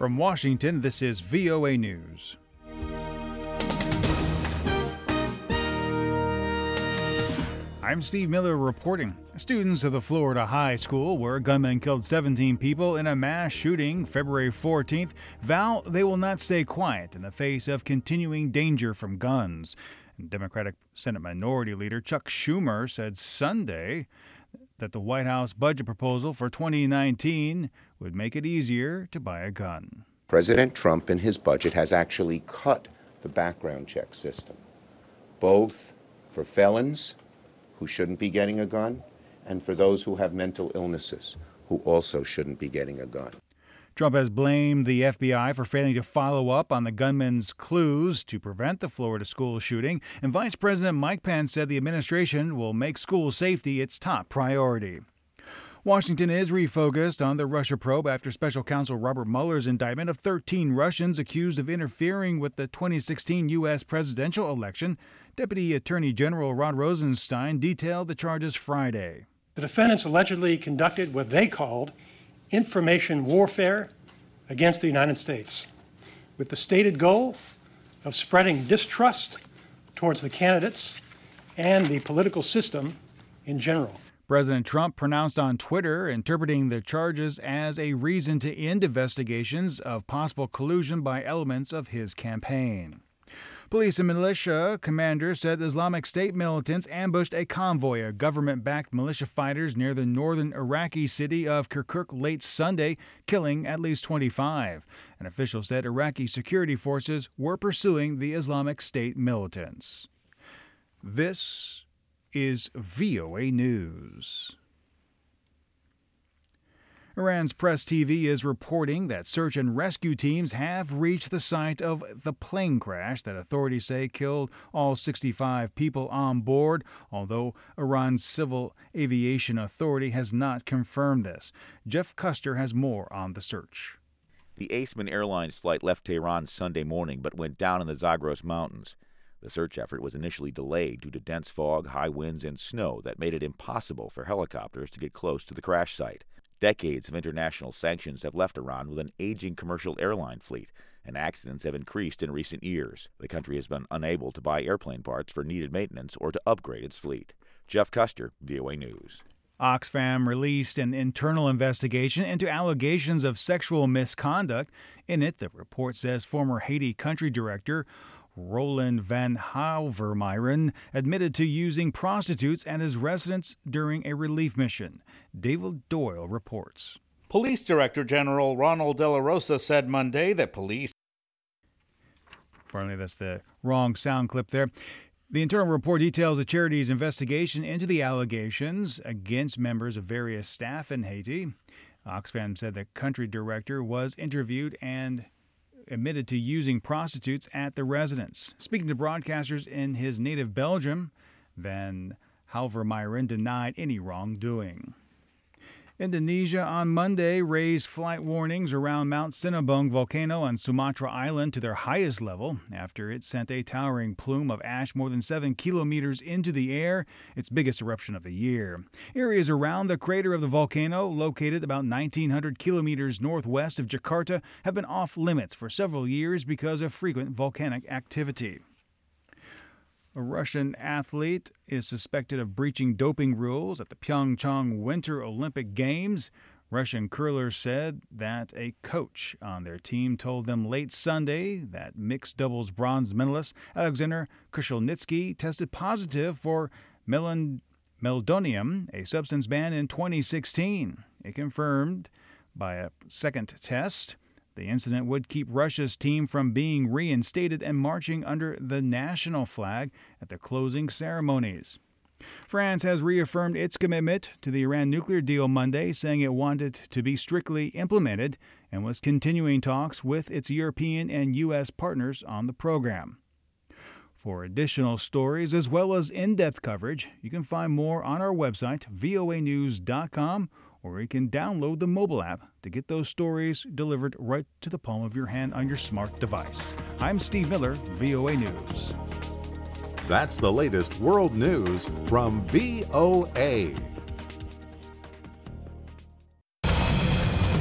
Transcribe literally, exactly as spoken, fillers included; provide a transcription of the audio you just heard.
From Washington, this is V O A News. I'm Steve Miller reporting. Students of the Florida High School, where a gunman killed seventeen people in a mass shooting February fourteenth, vow they will not stay quiet in the face of continuing danger from guns. Democratic Senate Minority Leader Chuck Schumer said Sunday that the White House budget proposal for twenty nineteen would make it easier to buy a gun. President Trump in his budget has actually cut the background check system, both for felons who shouldn't be getting a gun and for those who have mental illnesses who also shouldn't be getting a gun. Trump has blamed the F B I for failing to follow up on the gunman's clues to prevent the Florida school shooting, and Vice President Mike Pence said the administration will make school safety its top priority. Washington is refocused on the Russia probe after Special Counsel Robert Mueller's indictment of thirteen Russians accused of interfering with the twenty sixteen U S presidential election. Deputy Attorney General Rod Rosenstein detailed the charges Friday. The defendants allegedly conducted what they called information warfare against the United States, with the stated goal of spreading distrust towards the candidates and the political system in general. President Trump pronounced on Twitter, interpreting the charges as a reason to end investigations of possible collusion by elements of his campaign. Police and militia commanders said Islamic State militants ambushed a convoy of government-backed militia fighters near the northern Iraqi city of Kirkuk late Sunday, killing at least twenty-five. An official said Iraqi security forces were pursuing the Islamic State militants. This is V O A News. Iran's Press T V is reporting that search and rescue teams have reached the site of the plane crash that authorities say killed all sixty-five people on board, although Iran's Civil Aviation Authority has not confirmed this. Jeff Custer has more on the search. The Aceman Airlines flight left Tehran Sunday morning but went down in the Zagros Mountains. The search effort was initially delayed due to dense fog, high winds, and snow that made it impossible for helicopters to get close to the crash site. Decades of international sanctions have left Iran with an aging commercial airline fleet, and accidents have increased in recent years. The country has been unable to buy airplane parts for needed maintenance or to upgrade its fleet. Jeff Custer, V O A News. Oxfam released an internal investigation into allegations of sexual misconduct. In it, the report says former Haiti country director Roland Van Houvermeiren admitted to using prostitutes at his residence during a relief mission. David Doyle reports. Police Director General Ronald De La Rosa said Monday that police... Apparently that's the wrong sound clip there. The internal report details the charity's investigation into the allegations against members of various staff in Haiti. Oxfam said the country director was interviewed and admitted to using prostitutes at the residence. Speaking to broadcasters in his native Belgium, Van Houvermeiren denied any wrongdoing. Indonesia on Monday raised flight warnings around Mount Sinabung volcano on Sumatra Island to their highest level after it sent a towering plume of ash more than seven kilometers into the air, its biggest eruption of the year. Areas around the crater of the volcano, located about nineteen hundred kilometers northwest of Jakarta, have been off limits for several years because of frequent volcanic activity. A Russian athlete is suspected of breaching doping rules at the Pyeongchang Winter Olympic Games. Russian curlers said that a coach on their team told them late Sunday that mixed doubles bronze medalist Alexander Kushelnitsky tested positive for melon- meldonium, a substance banned in twenty sixteen. It confirmed by a second test. The incident would keep Russia's team from being reinstated and marching under the national flag at the closing ceremonies. France has reaffirmed its commitment to the Iran nuclear deal Monday, saying it wanted to be strictly implemented and was continuing talks with its European and U S partners on the program. For additional stories as well as in-depth coverage, you can find more on our website, V O A news dot com, or you can download the mobile app to get those stories delivered right to the palm of your hand on your smart device. I'm Steve Miller, V O A News. That's the latest world news from V O A.